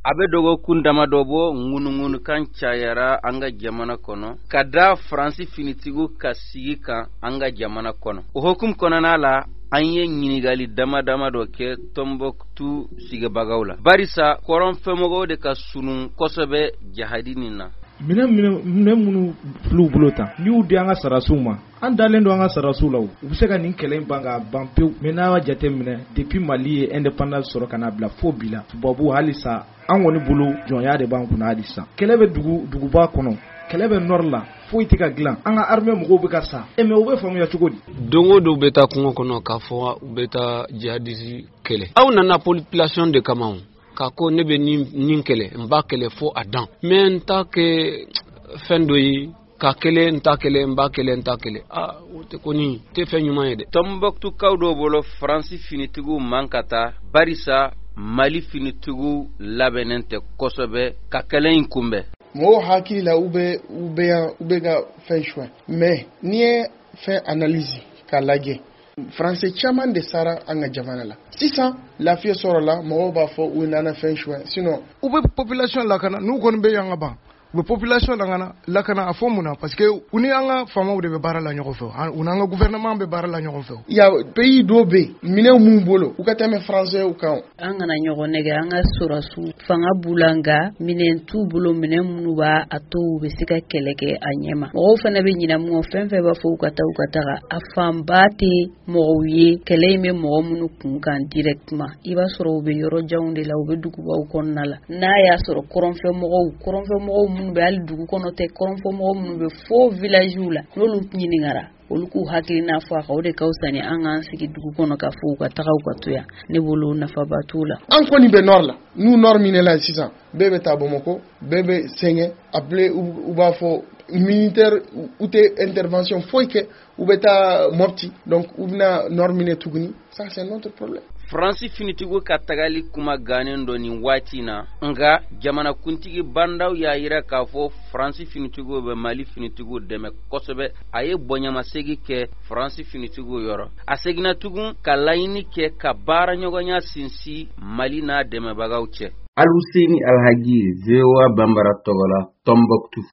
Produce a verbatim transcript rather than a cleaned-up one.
abe dogo kundama dobo ngunu ngunu kan cayara anga jamana kono kada France finitigo kasika anga jamana kono o hukum konana la anye nyinigali dama dama do ke Tombouctou sige bagawla barisa koron femogo de ka sunun kosobe jahadinina mina mina mina munu flu bulota ni udi anga sarasuma an dalen do anga sarasula u se ka nin kelen banga bampe mena wa jate mina depuis Mali indépendance soro kana bla fobila tubabu halisa an woni bulu jonya de banku na halisa kelebe dugu dugu ba kono kelebe norla fo itika glan anga armée mugo be ka sa e me o be famu ya chugodi dongo do beta kungo kono ka fo beta jihadisi kele aw na population de Kamaou kako nebe ninkele mbakele fo adan mais ntake fendo yi kakele ntakele mbakele ntakele ah wote koni te fenyuma yede Tombouctou kawdo bolo France finitigu mankata barisa Mali finitigu labenente kosobe kakele inkumbe mo hakili la ube ube ube ga fait choix mais nie fait analyse ka lage français chaman de sara anga jamana la sisan la fie soro la mo ba fo u nana fait choix sinon ube population la kana nu kon be yanga ba ube population la kana la kana afo muna parce que uni anga fama de be bara la nyoko fe unanga gouvernement be bara la nyoko fe ya pays do be mine mumbolo u katame français u kan anga na nyoko nege anga sura su fanga bulanga mine tu bulo mine munuba ato be sika keleke anyema o fana be nyina mu fenfe ba fo ukata ukata afambate moye keleme mo munu kunkan directement iba soro be yoro jawnde la be dugu ba ukonnala na ya soro koronfe mo koronfe mo mun be al dugu kono te koronfo mo mun be fo village la lolu nyini ngara oluku hakina fa khawde kawsani anga sigi dugu kono ka fo ka tagaw ka tuya ne bolo na fa batula an koni be nord la nous nord mine la six ans bebe tabomoko bebe senye appelé ou ba fo militaire ou te intervention foike ou beta morti donc ou na nord mine tuguni ça c'est notre problème France finitigo katagali kuma ganendo ni watina nga jamana kuntigi bandaw ya ira ka fo France finitigo be Mali finitigo deme kosobe aye bonyama segi ke France finitigo yoro asegina tugun kalaini ke kabara nyogonya sinsi Mali na deme bagawche Aluseni Alhaji Zewa Bambara Togola Tombouctou